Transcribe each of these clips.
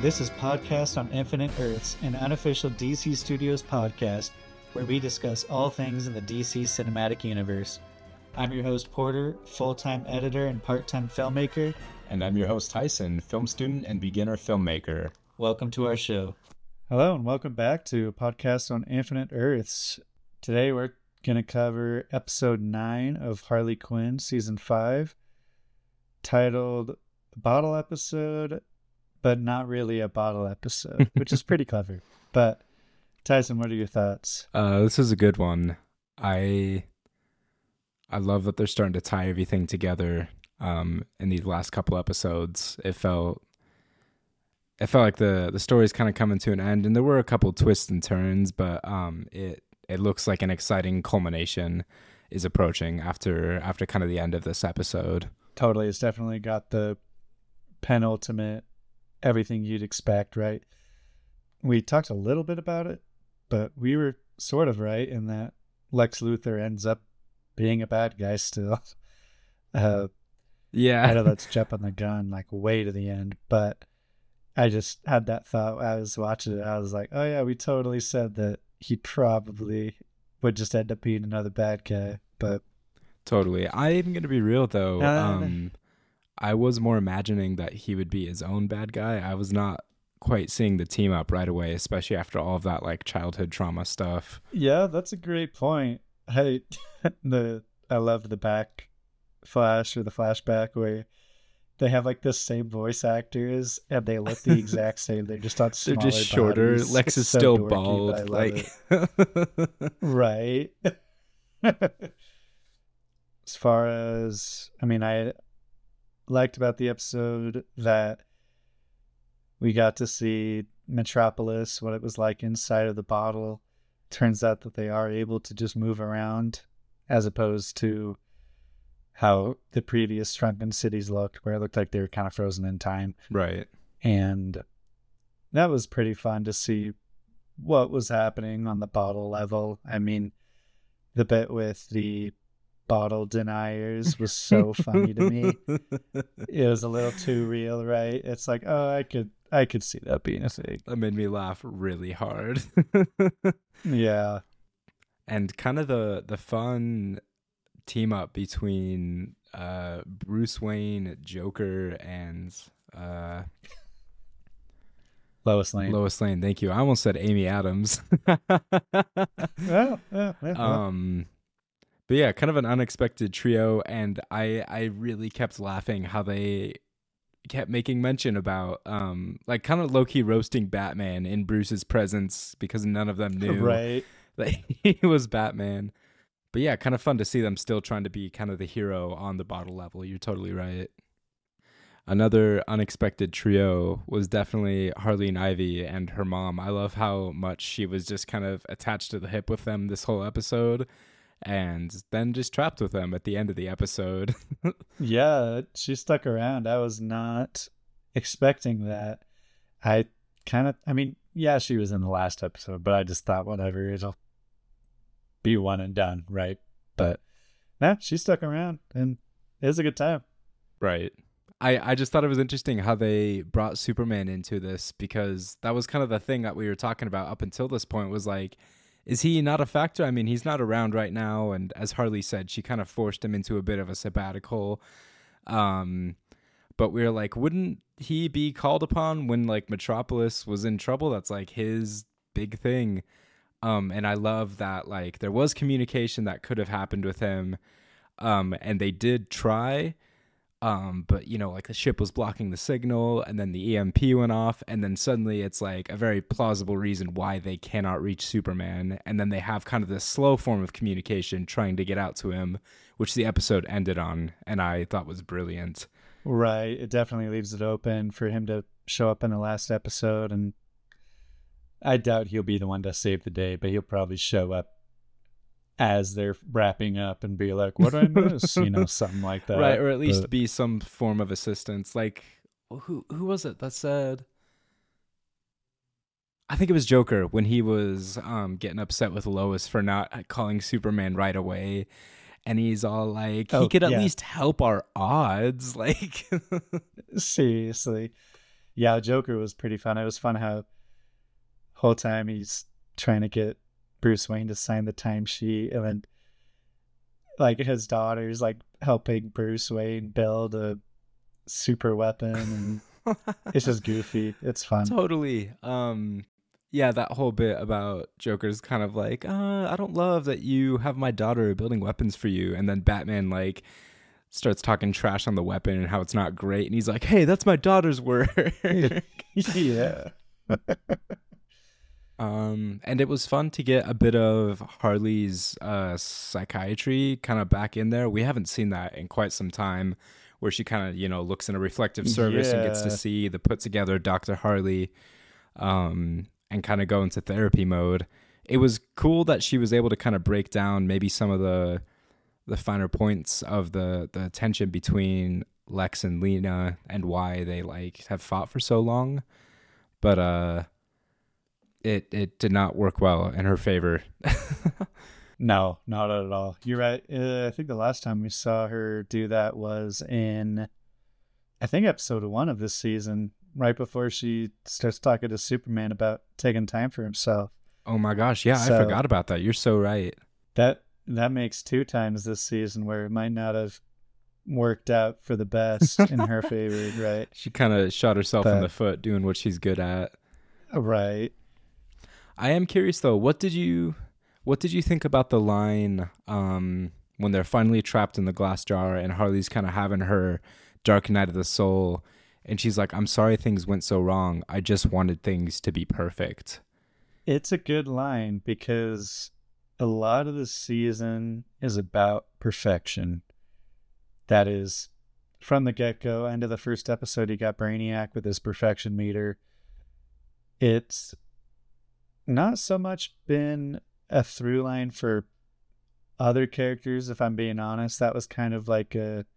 This is Podcast on Infinite Earths, an unofficial DC Studios podcast where we discuss all things in the DC cinematic universe. I'm your host, Porter, full-time editor and part-time filmmaker. And I'm your host, Tyson, film student and beginner filmmaker. Welcome to our show. Hello, and welcome back to Podcast on Infinite Earths. Today we're going to cover episode 9 of Harley Quinn, season 5, titled Bottle Episode, but not really a bottle episode, which is pretty clever. But Tyson, what are your thoughts? This is a good one. I love that they're starting to tie everything together in these last couple episodes. It felt like the story's kind of coming to an end, and there were a couple twists and turns, but it looks like an exciting culmination is approaching after kind of the end of this episode. Totally, it's definitely got the penultimate everything you'd expect, right? We talked a little bit about it, but we were sort of right in that Lex Luthor ends up being a bad guy still. Yeah. I know that's jumping the gun like way to the end, but I just had that thought I was watching it. I was like, oh yeah, we totally said that he probably would just end up being another bad guy, but totally. I'm going to be real though. I was more imagining that he would be his own bad guy. I was not quite seeing the team up right away, especially after all of that like childhood trauma stuff. Yeah, that's a great point. I love the back flash or the flashback where they have like the same voice actors and they look the exact same. They're just on smaller They're just shorter. bodies. Lex is so still dorky, bald. Like right. As far as I liked about the episode that we got to see Metropolis, what it was like inside of the bottle. Turns out that they are able to just move around as opposed to how the previous Shrunken Cities looked, where it looked like they were kind of frozen in time. Right. And that was pretty fun to see what was happening on the bottle level. I mean, the bit with the bottle deniers was so funny to me. It was a little too real, right? It's like, oh, I could see that being a thing. That made me laugh really hard. Yeah. And kind of the fun team up between Bruce Wayne, Joker, and Lois Lane. Lois Lane, thank you. I almost said Amy Adams. Yeah. But yeah, kind of an unexpected trio, and I really kept laughing how they kept making mention about like kind of low-key roasting Batman in Bruce's presence because none of them knew right. that he was Batman. But yeah, kind of fun to see them still trying to be kind of the hero on the bottle level. You're totally right. Another unexpected trio was definitely Harley and Ivy and her mom. I love how much she was just kind of attached to the hip with them this whole episode, and then just trapped with them at the end of the episode. Yeah, she stuck around. I was not expecting that. Yeah, she was in the last episode, but I just thought, whatever, it'll be one and done, right? But no, she stuck around, and it was a good time. Right. I just thought it was interesting how they brought Superman into this, because that was kind of the thing that we were talking about up until this point was like, is he not a factor? I mean, he's not around right now. And as Harley said, she kind of forced him into a bit of a sabbatical. But we were like, wouldn't he be called upon when like Metropolis was in trouble? That's like his big thing. And I love that like there was communication that could have happened with him. And they did try. But you know, like the ship was blocking the signal, and then the EMP went off, and then suddenly it's like a very plausible reason why they cannot reach Superman, and then they have kind of this slow form of communication trying to get out to him, which the episode ended on, and I thought was brilliant. Right. It definitely leaves it open for him to show up in the last episode, and I doubt he'll be the one to save the day, but he'll probably show up as they're wrapping up and be like, what did I miss? Something like that. Right, or at least be some form of assistance. Like, who was it that said? I think it was Joker when he was getting upset with Lois for not calling Superman right away. And he's all like, he could at least help our odds. Like, seriously. Yeah, Joker was pretty fun. It was fun how whole time he's trying to get Bruce Wayne to sign the timesheet, and then like his daughter's like helping Bruce Wayne build a super weapon, and it's just goofy. It's fun. Totally. Yeah, that whole bit about Joker's kind of like, I don't love that you have my daughter building weapons for you, and then Batman like starts talking trash on the weapon and how it's not great, and he's like, hey, that's my daughter's work. Yeah. And it was fun to get a bit of Harley's psychiatry kind of back in there. We haven't seen that in quite some time, where she kind of, looks in a reflective service and gets to Yeah. see the put together Dr. Harley, and kind of go into therapy mode. It was cool that she was able to kind of break down maybe some of the finer points of the tension between Lex and Lena and why they like have fought for so long. But it did not work well in her favor. No, not at all. You're right. I think the last time we saw her do that was in, I think, episode 1 of this season, right before she starts talking to Superman about taking time for himself. Oh my gosh, yeah, So- I forgot about that. You're so right. That makes 2 times this season where it might not have worked out for the best in her favor, right? She kind of shot herself in But- the foot doing what she's good at. Right. I am curious though, what did you think about the line when they're finally trapped in the glass jar and Harley's kind of having her dark night of the soul, and she's like, I'm sorry things went so wrong. I just wanted things to be perfect. It's a good line because a lot of the season is about perfection. That is, from the get-go, end of the first episode, you got Brainiac with his perfection meter. It's not so much been a through line for other characters, if I'm being honest. That was kind of like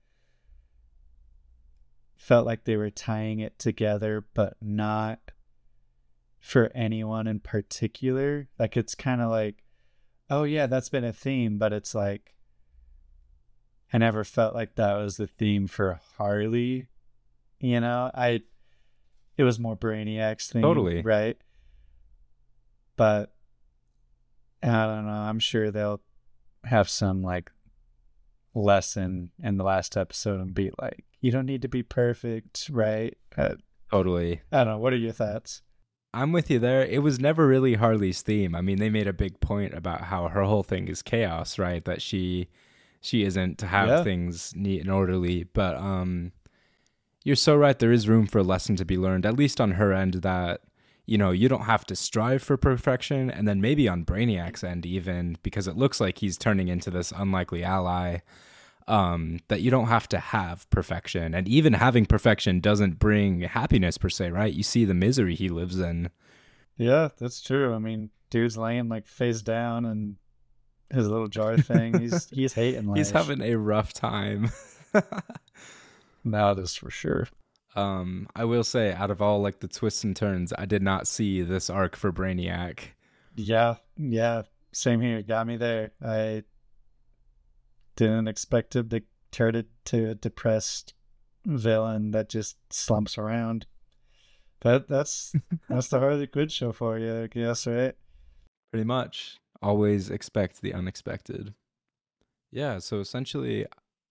felt like they were tying it together, but not for anyone in particular. Like, it's kind of like, oh yeah, that's been a theme, but it's like, I never felt like that was the theme for Harley. It was more Brainiac's theme. Totally. Right? But I don't know. I'm sure they'll have some like lesson in the last episode and be like, you don't need to be perfect, right? Totally. I don't know. What are your thoughts? I'm with you there. It was never really Harley's theme. I mean, they made a big point about how her whole thing is chaos, right? That she isn't to have Yeah. things neat and orderly. But you're so right. There is room for a lesson to be learned, at least on her end, that, you don't have to strive for perfection. And then maybe on Brainiac's end even, because it looks like he's turning into this unlikely ally, that you don't have to have perfection. And even having perfection doesn't bring happiness per se, right? You see the misery he lives in. Yeah, that's true. I mean, dude's laying like face down and his little jar thing. He's hating life. He's having a rough time. Now this for sure. I will say, out of all like the twists and turns, I did not see this arc for Brainiac. Yeah, same here. Got me there. I didn't expect him to turn into a depressed villain that just slumps around. But that's the Harley Quinn show for you, I guess, right? Pretty much. Always expect the unexpected. Yeah, so essentially,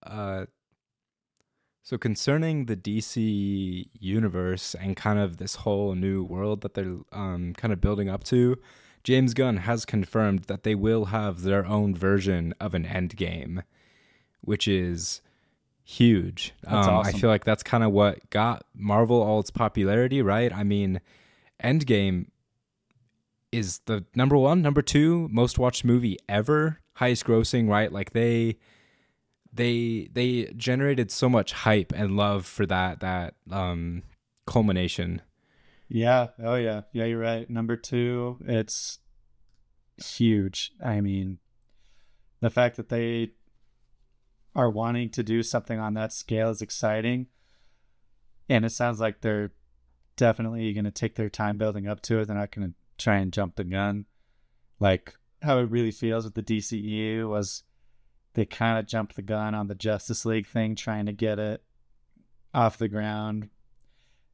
so concerning the DC universe and kind of this whole new world that they're kind of building up to, James Gunn has confirmed that they will have their own version of an Endgame, which is huge. That's awesome. I feel like that's kind of what got Marvel all its popularity, right? I mean, Endgame is the number 1, number 2 most watched movie ever, highest grossing, right? Like they generated so much hype and love for that culmination. Yeah. Oh, yeah. Yeah, you're right. Number 2, it's huge. I mean, the fact that they are wanting to do something on that scale is exciting. And it sounds like they're definitely going to take their time building up to it. They're not going to try and jump the gun. Like how it really feels with the DCEU was they kind of jumped the gun on the Justice League thing, trying to get it off the ground.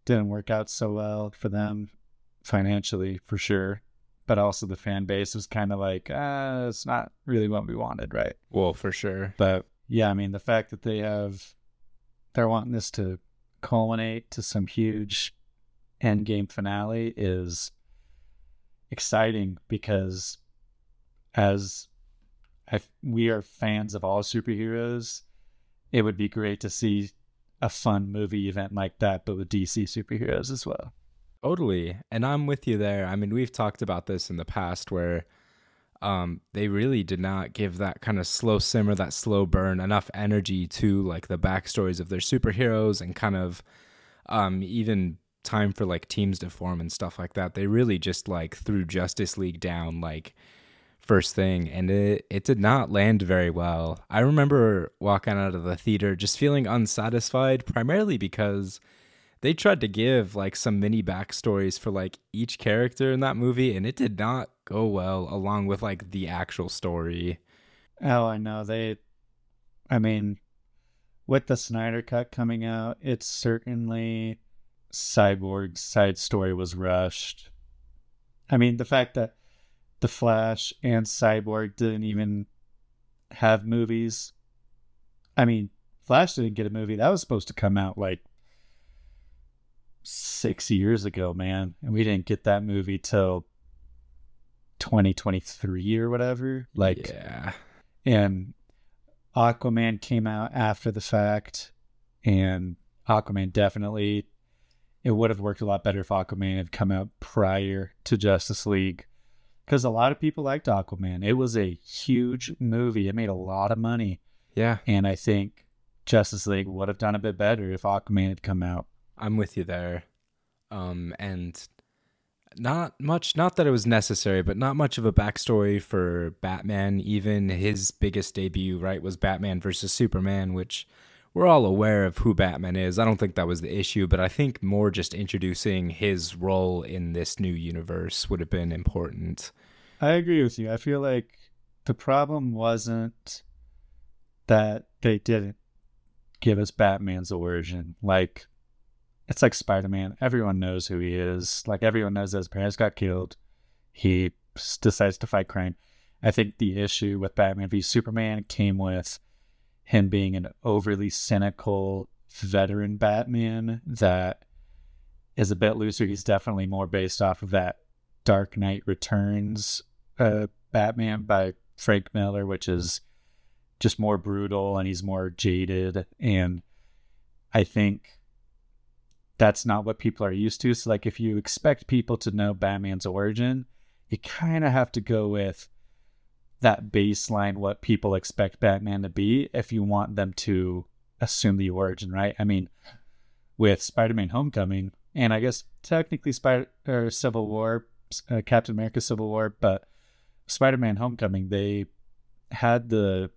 didn't work out so well for them financially, for sure. But also the fan base was kind of like, it's not really what we wanted, right? Well, for sure. But yeah, I mean, the fact that they're wanting this to culminate to some huge end game finale is exciting, because as we are fans of all superheroes, it would be great to see a fun movie event like that, but with DC superheroes as well. Totally. And I'm with you there. I mean, we've talked about this in the past where they really did not give that kind of slow simmer, that slow burn, enough energy to like the backstories of their superheroes, and kind of even time for like teams to form and stuff like that. They really just like threw Justice League down like first thing, and it did not land very well. I remember walking out of the theater just feeling unsatisfied, primarily because they tried to give like some mini backstories for like each character in that movie, and it did not go well along with like the actual story. Oh, I know. I mean, with the Snyder Cut coming out, it's certainly Cyborg's side story was rushed. I mean, the fact that The Flash and Cyborg didn't even have movies. I mean, Flash didn't get a movie. That was supposed to come out like 6 years ago, man. And we didn't get that movie till 2023 or whatever. Like, yeah. And Aquaman came out after the fact, and Aquaman definitely, it would have worked a lot better if Aquaman had come out prior to Justice League, because a lot of people liked Aquaman. It was a huge movie. It made a lot of money. Yeah. And I think Justice League would have done a bit better if Aquaman had come out. I'm with you there. And not much, not that it was necessary, but not much of a backstory for Batman. Even his biggest debut, right, was Batman versus Superman, which we're all aware of who Batman is. I don't think that was the issue, but I think more just introducing his role in this new universe would have been important. I agree with you. I feel like the problem wasn't that they didn't give us Batman's origin. Like, it's like Spider-Man. Everyone knows who he is. Like, everyone knows that his parents got killed. He decides to fight crime. I think the issue with Batman v Superman came with him being an overly cynical veteran Batman that is a bit looser. He's definitely more based off of that Dark Knight Returns Batman by Frank Miller, which is just more brutal, and he's more jaded. And I think that's not what people are used to. So like, if you expect people to know Batman's origin, you kind of have to go with that baseline, what people expect Batman to be, if you want them to assume the origin, right? I mean, with Spider-Man Homecoming, and I guess technically Civil War, Captain America Civil War, but Spider-Man Homecoming, they had the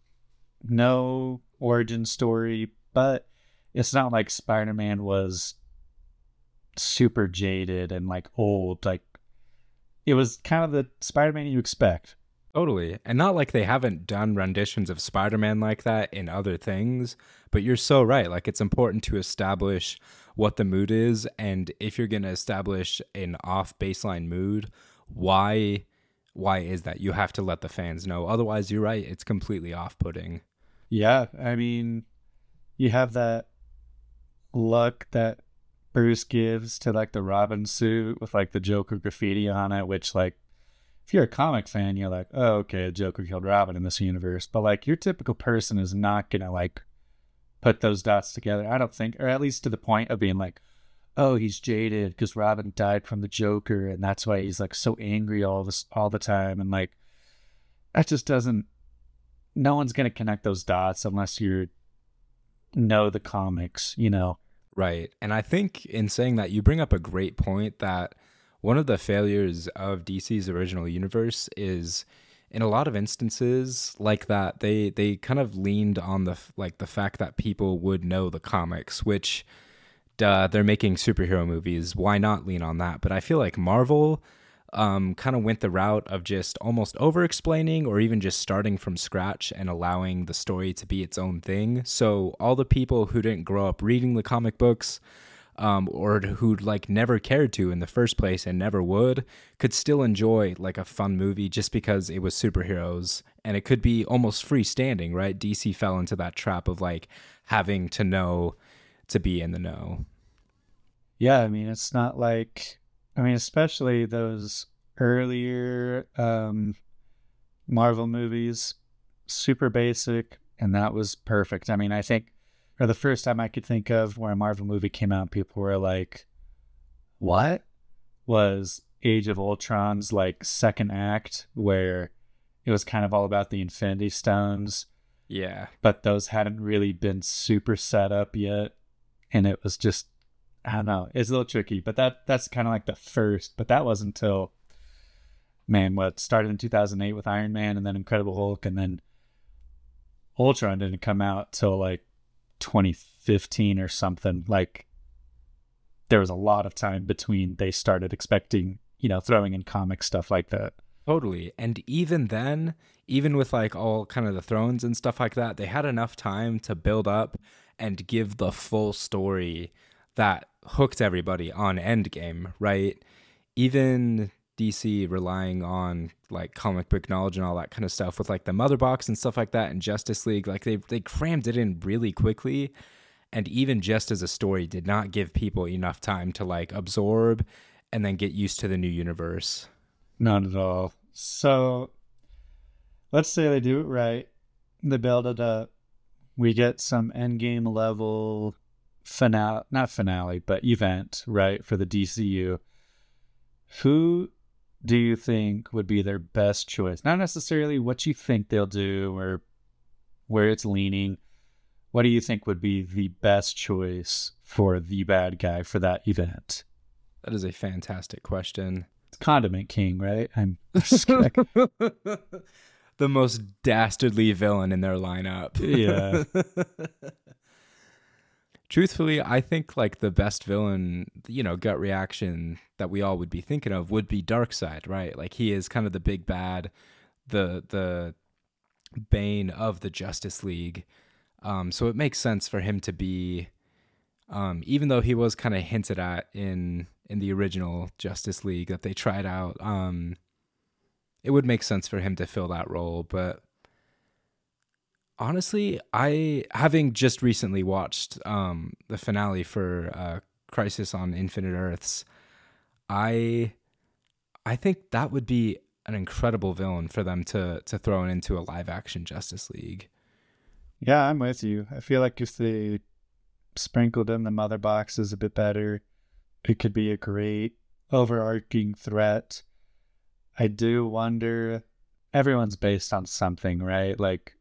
no origin story, but it's not like Spider-Man was super jaded and like old. Like, it was kind of the Spider-Man you expect. Totally. And not like they haven't done renditions of Spider-Man like that in other things, but you're so right. Like, it's important to establish what the mood is, and if you're going to establish an off baseline mood, why is that? You have to let the fans know. Otherwise, you're right, it's completely off-putting. Yeah, I mean, you have that look that Bruce gives to like the Robin suit with like the Joker graffiti on it, which, like, if you're a comic fan, you're like, oh, okay, Joker killed Robin in this universe. But like, your typical person is not gonna like put those dots together, I don't think, or at least to the point of being like, oh, he's jaded because Robin died from the Joker, and that's why he's like so angry all the time. And like, that just doesn't. No one's gonna connect those dots unless you know the comics, you know. Right. And I think in saying that, you bring up a great point, that one of the failures of DC's original universe is, in a lot of instances like that, they kind of leaned on the fact that people would know the comics, which they're making superhero movies. Why not lean on that? But I feel like Marvel kind of went the route of just almost over-explaining, or even just starting from scratch and allowing the story to be its own thing. So all the people who didn't grow up reading the comic books or who like never cared to in the first place and never would, could still enjoy like a fun movie just because it was superheroes, and it could be almost freestanding, right? DC fell into that trap of like having to know to be in the know. Yeah, I mean, it's not like, I mean, especially those earlier Marvel movies, super basic, and that was perfect. I mean, I think, or the first time I could think of where a Marvel movie came out, people were like, what? Was Age of Ultron's like second act, where it was kind of all about the Infinity Stones, Yeah. but those hadn't really been super set up yet. And it was just, I don't know, it's a little tricky, but that's kind of like the first, but that wasn't until, man, what started in 2008 with Iron Man and then Incredible Hulk, and then Ultron didn't come out till like 2015 or something. Like, there was a lot of time between they started expecting, throwing in comic stuff like that. Totally. And even then, even with like all kind of the thrones and stuff like that, they had enough time to build up and give the full story that hooked everybody on Endgame, right? Even DC relying on like comic book knowledge and all that kind of stuff with like the Mother Box and stuff like that, and Justice League, like they crammed it in really quickly, and even just as a story did not give people enough time to like absorb and then get used to the new universe. Not at all. So let's say they do it right. They build it up. We get some Endgame level finale, not finale, but event, right, for the DCU. Who do you think would be their best choice? Not necessarily what you think they'll do or where it's leaning. What do you think would be the best choice for the bad guy for that event? That is a fantastic question. It's Condiment King, right? I'm just kidding. The most dastardly villain in their lineup. Yeah. Truthfully, I think like the best villain, gut reaction that we all would be thinking of would be Darkseid, right? Like he is kind of the big bad, the bane of the Justice League. So it makes sense for him to be, even though he was kind of hinted at in the original Justice League that they tried out, it would make sense for him to fill that role. But honestly, having just recently watched the finale for Crisis on Infinite Earths, I think that would be an incredible villain for them to throw into a live action Justice League. Yeah, I'm with you. I feel like if they sprinkled in the Mother Boxes a bit better, it could be a great overarching threat. I do wonder, everyone's based on something, right? Like,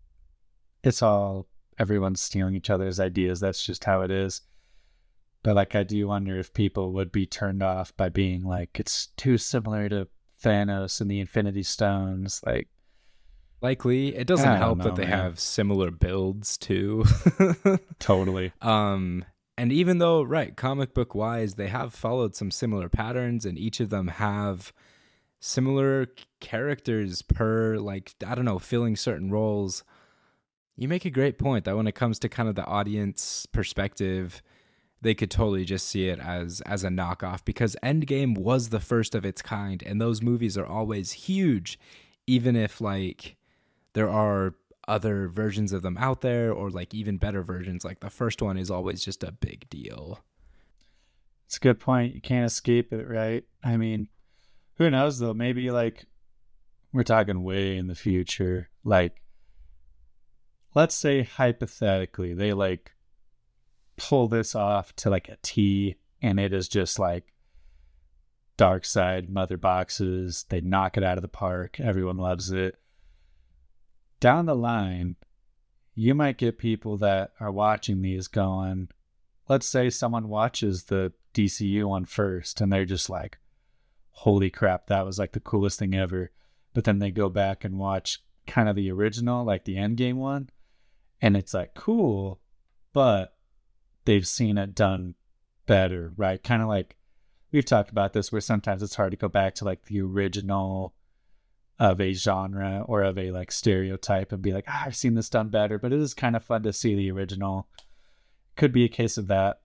everyone's stealing each other's ideas. That's just how it is. But like, I do wonder if people would be turned off by being like, it's too similar to Thanos and the Infinity Stones. Like, likely it doesn't help that they have similar builds too. Totally. And even though, right, comic book wise, they have followed some similar patterns, and each of them have similar characters per, like, I don't know, filling certain roles. You make a great point that when it comes to kind of the audience perspective, they could totally just see it as a knockoff, because Endgame was the first of its kind, and those movies are always huge, even if like there are other versions of them out there, or like even better versions. Like the first one is always just a big deal. It's a good point. You can't escape it, right? I mean, who knows though? Maybe like we're talking way in the future. Like, let's say hypothetically they like pull this off to like a T, and it is just like Darkseid, Mother Boxes. They knock it out of the park. Everyone loves it. Down the line, you might get people that are watching these going, let's say someone watches the DCU one first and they're just like, holy crap, that was like the coolest thing ever. But then they go back and watch kind of the original, like the Endgame one, and it's like cool, but they've seen it done better, right? Kind of like we've talked about this, where sometimes it's hard to go back to like the original of a genre or of a like stereotype and be like, I've seen this done better, but it is kind of fun to see the original. Could be a case of that.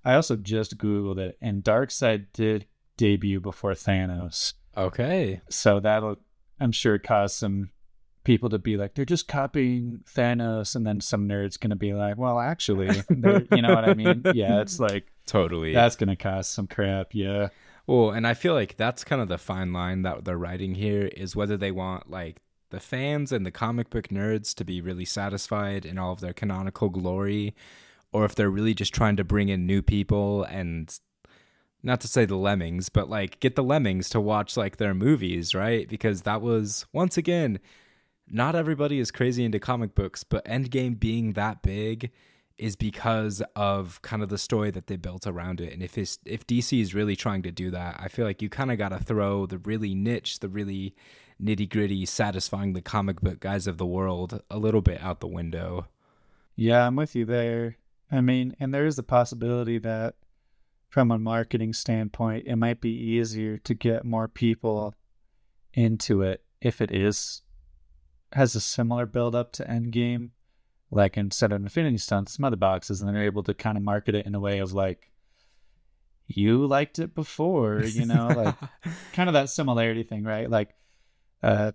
I also just Googled it, and Darkseid did debut before Thanos. Okay. So that'll, I'm sure, cause some people to be like, they're just copying Thanos, and then some nerd's gonna be like, well, actually, you know what I mean? Yeah, it's like Totally. that's gonna cause some crap. Yeah. Well, and I feel like that's kind of the fine line that they're writing here is whether they want like the fans and the comic book nerds to be really satisfied in all of their canonical glory, or if they're really just trying to bring in new people and not to say the lemmings, but like get the lemmings to watch like their movies, right? Because that was once again, not everybody is crazy into comic books, but Endgame being that big is because of kind of the story that they built around it. And if DC is really trying to do that, I feel like you kind of got to throw the really niche, the really nitty gritty, satisfying the comic book guys of the world a little bit out the window. Yeah, I'm with you there. I mean, and there is a possibility that from a marketing standpoint, it might be easier to get more people into it if it has a similar build up to Endgame. Like instead of Infinity Stones, some other boxes, and they're able to kind of market it in a way of like, you liked it before, you know, like kind of that similarity thing, right? Like, I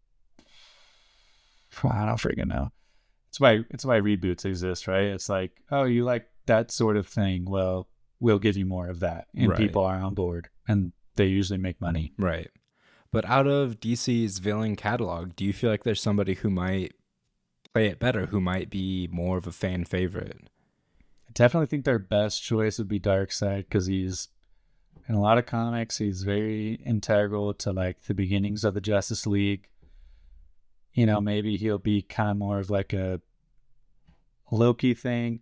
don't freaking know. It's why reboots exist, right? It's like, oh, you like that sort of thing. Well, we'll give you more of that, and Right. people are on board, and they usually make money. Right. But out of DC's villain catalog, do you feel like there's somebody who might play it better, who might be more of a fan favorite? I definitely think their best choice would be Darkseid, because he's in a lot of comics, he's very integral to like the beginnings of the Justice League. You know, maybe he'll be kind of more of like a Loki thing.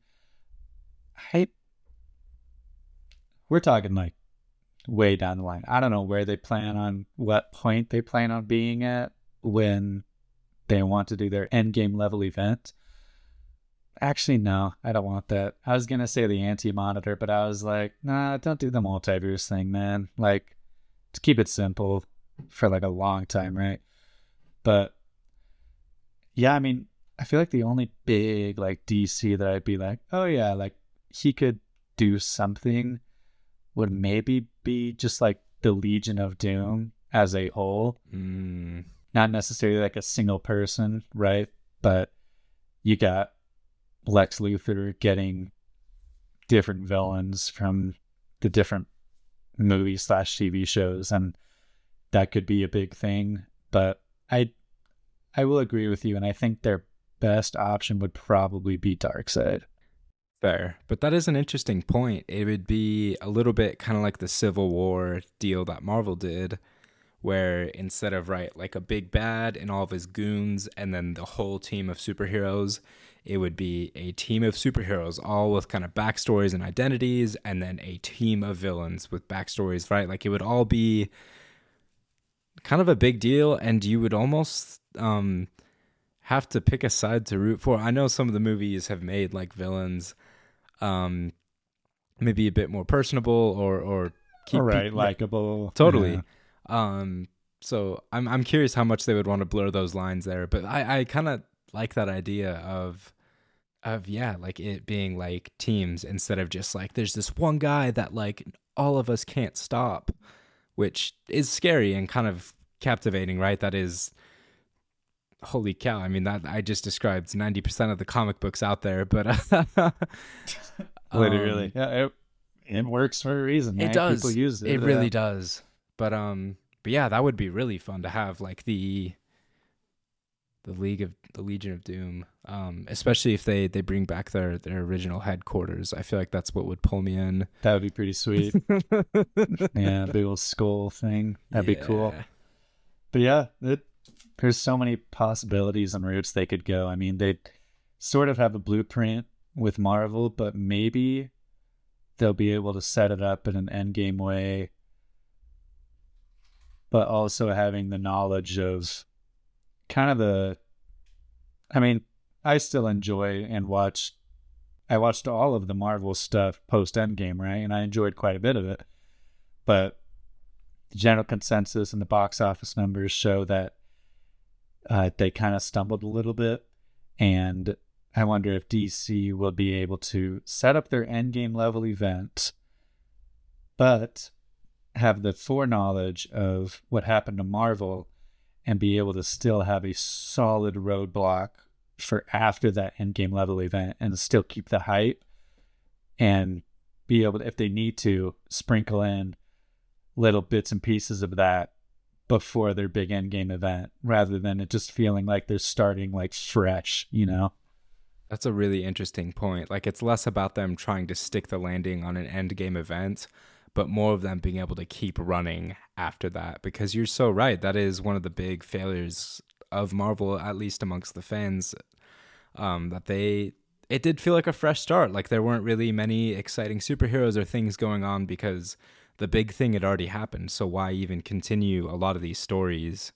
We're talking like way down the line. I don't know what point they plan on being at when they want to do their Endgame level event. Actually, no, I don't want that. I was going to say the Anti-Monitor, but I was like, nah, don't do the multiverse thing, man. Like, to keep it simple for like a long time, right? But yeah, I mean, I feel like the only big like DC that I'd be like, oh yeah, like he could do something would maybe be just like the Legion of Doom as a whole. Not necessarily like a single person, right? But you got Lex Luthor getting different villains from the different movies / TV shows, and that could be a big thing. But I will agree with you, and I think their best option would probably be Darkseid. Fair. But that is an interesting point. It would be a little bit kind of like the Civil War deal that Marvel did, where instead of like a big bad and all of his goons and then the whole team of superheroes, it would be a team of superheroes all with kind of backstories and identities, and then a team of villains with backstories, right? Like it would all be kind of a big deal, and you would almost have to pick a side to root for. I know some of the movies have made like villains maybe a bit more personable or keep likable. Totally. Yeah. So I'm curious how much they would want to blur those lines there, but I kind of like that idea of yeah, like it being like teams instead of just like there's this one guy that like all of us can't stop, which is scary and kind of captivating, right? That is, holy cow. I mean, that I just described 90% of the comic books out there, but literally, yeah, it works for a reason. Man. It does. People use it. It really does. But yeah, that would be really fun to have like the Legion of Doom, especially if they bring back their original headquarters. I feel like that's what would pull me in. That would be pretty sweet. Yeah, big old skull thing. That'd be cool. But yeah, there's so many possibilities and routes they could go. I mean, they sort of have a blueprint with Marvel, but maybe they'll be able to set it up in an endgame way, but also having the knowledge of kind of I mean, I still enjoy and I watched all of the Marvel stuff post Endgame, right? And I enjoyed quite a bit of it. But the general consensus and the box office numbers show that they kind of stumbled a little bit. And I wonder if DC will be able to set up their endgame level event, but have the foreknowledge of what happened to Marvel and be able to still have a solid roadblock for after that endgame level event and still keep the hype and be able to, if they need to, sprinkle in little bits and pieces of that before their big endgame event, rather than it just feeling like they're starting like fresh, you know? That's a really interesting point. Like, it's less about them trying to stick the landing on an end game event, but more of them being able to keep running after that. Because you're so right. That is one of the big failures of Marvel, at least amongst the fans, it did feel like a fresh start. Like, there weren't really many exciting superheroes or things going on because the big thing had already happened. So why even continue a lot of these stories?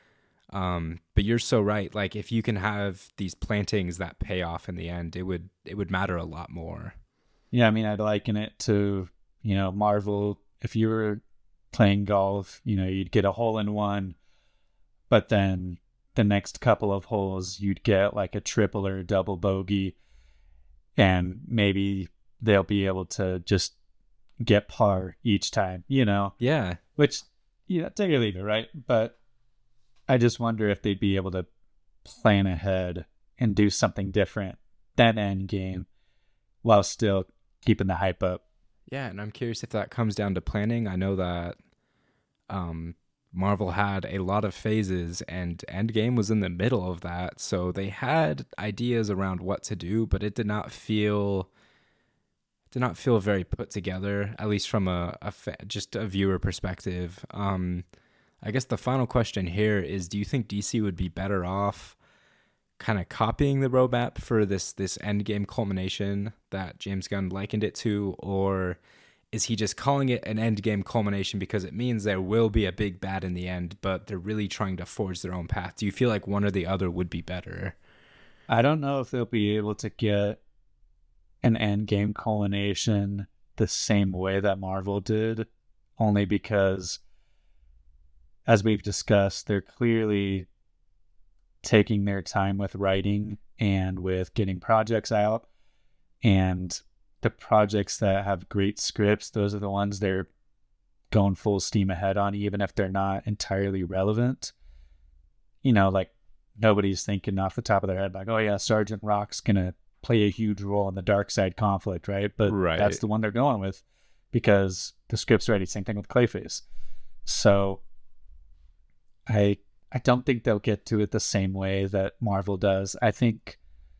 But you're so right. Like, if you can have these plantings that pay off in the end, it would matter a lot more. Yeah, I mean, I'd liken it to, you know, Marvel. If you were playing golf, you know, you'd get a hole in one, but then the next couple of holes, you'd get like a triple or a double bogey, and maybe they'll be able to just get par each time, you know? Yeah. Which, yeah, take it or leave it, right? But I just wonder if they'd be able to plan ahead and do something different than Endgame while still keeping the hype up. Yeah, and I'm curious if that comes down to planning. I know that Marvel had a lot of phases, and Endgame was in the middle of that. So they had ideas around what to do, but it did not feel very put together, at least from just a viewer perspective. I guess the final question here is, do you think DC would be better off kind of copying the roadmap for this endgame culmination that James Gunn likened it to, or is he just calling it an endgame culmination because it means there will be a big bad in the end, but they're really trying to forge their own path? Do you feel like one or the other would be better? I don't know if they'll be able to get an endgame culmination the same way that Marvel did, only because, as we've discussed, they're clearly taking their time with writing and with getting projects out. And the projects that have great scripts, those are the ones they're going full steam ahead on, even if they're not entirely relevant. You know, like, nobody's thinking off the top of their head, like, oh yeah, Sergeant Rock's going to play a huge role in the Darkseid conflict, right? But that's the one they're going with because the script's ready. Same thing with Clayface. So I don't think they'll get to it the same way that Marvel does. I think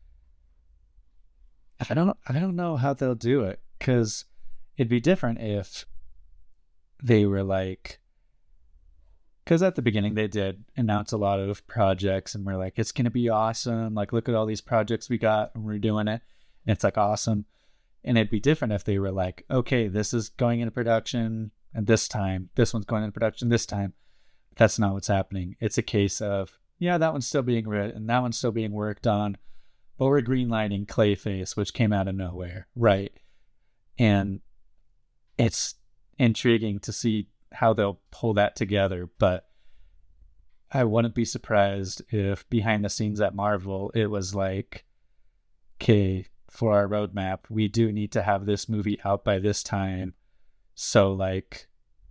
I don't know how they'll do it, because it'd be different if they were like, because at the beginning they did announce a lot of projects and we're like, it's going to be awesome. Like, look at all these projects we got and we're doing it. And it's like awesome. And it'd be different if they were like, okay, this is going into production at this time. This one's going into production this time. That's not what's happening. It's a case of, yeah, that one's still being written, that one's still being worked on, but we're greenlighting Clayface, which came out of nowhere, right? And it's intriguing to see how they'll pull that together, but I wouldn't be surprised if behind the scenes at Marvel, it was like, okay, for our roadmap, we do need to have this movie out by this time. So, like,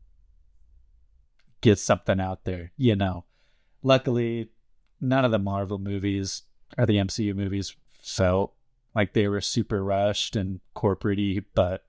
get something out there, you know. Luckily, none of the Marvel movies or the MCU movies felt like they were super rushed and corporate-y, but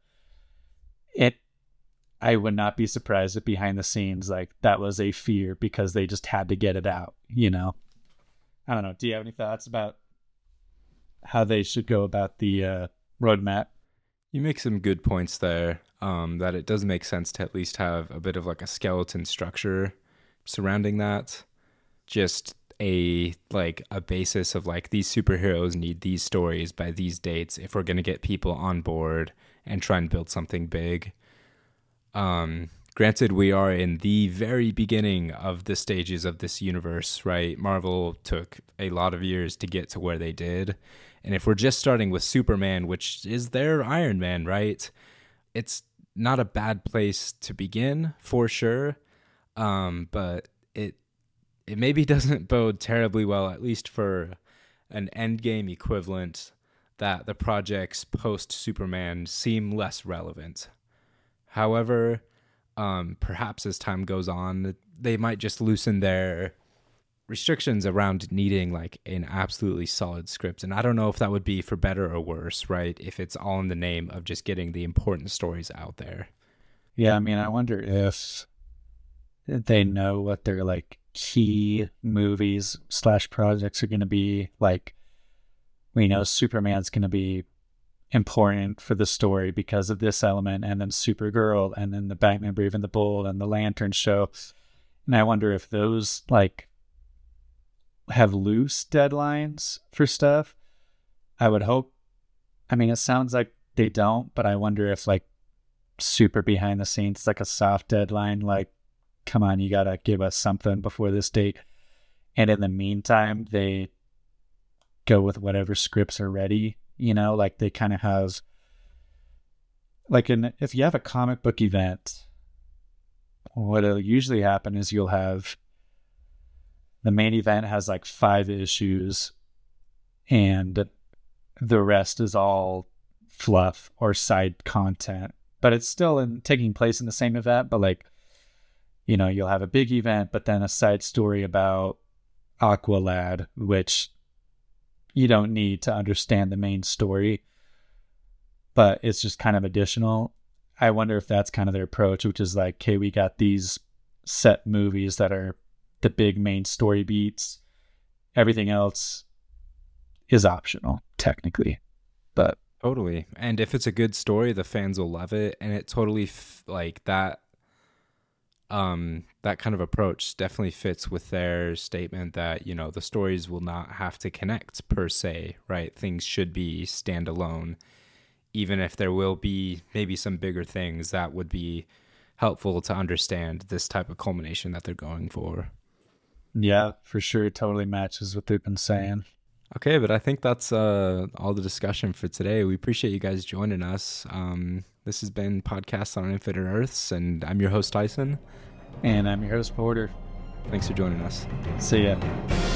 I would not be surprised if behind the scenes, like, that was a fear because they just had to get it out, you know? I don't know. Do you have any thoughts about how they should go about the roadmap? You make some good points there, that it does make sense to at least have a bit of like a skeleton structure surrounding that. Just a basis of like, these superheroes need these stories by these dates if we're going to get people on board and try and build something big. Granted, we are in the very beginning of the stages of this universe, right? Marvel took a lot of years to get to where they did. And if we're just starting with Superman, which is their Iron Man, right? It's not a bad place to begin, for sure. But it maybe doesn't bode terribly well, at least for an Endgame equivalent that the projects post Superman seem less relevant. However, perhaps as time goes on, they might just loosen their restrictions around needing like an absolutely solid script. And I don't know if that would be for better or worse, right? If it's all in the name of just getting the important stories out there. Yeah, I mean, I wonder if they know what their like key movies / projects are going to be. Like, we know Superman's going to be important for the story because of this element, and then Supergirl, and then the Batman Brave and the Bold, and the Lantern show. And I wonder if those like have loose deadlines for stuff. I would hope. I mean, it sounds like they don't, but I wonder if like super behind the scenes, like a soft deadline, like, come on, you gotta give us something before this date. And in the meantime, they go with whatever scripts are ready. You know, like they kind of have, like, if you have a comic book event, what'll usually happen is you'll have the main event has like 5 issues, and the rest is all fluff or side content. But it's still taking place in the same event, but like, you know, you'll have a big event, but then a side story about Aqualad, which you don't need to understand the main story, but it's just kind of additional. I wonder if that's kind of their approach, which is like, okay, we got these set movies that are the big main story beats. Everything else is optional, technically. But totally. And if it's a good story, the fans will love it. And it totally like that that kind of approach definitely fits with their statement that, you know, the stories will not have to connect per se, right? Things should be standalone, even if there will be maybe some bigger things that would be helpful to understand this type of culmination that they're going for. Yeah, for sure. It totally matches what they've been saying. Okay, but I think that's all the discussion for today. We appreciate you guys joining us. This has been Podcast on Infinite Earths, and I'm your host, Tyson. And I'm your host, Porter. Thanks for joining us. See ya.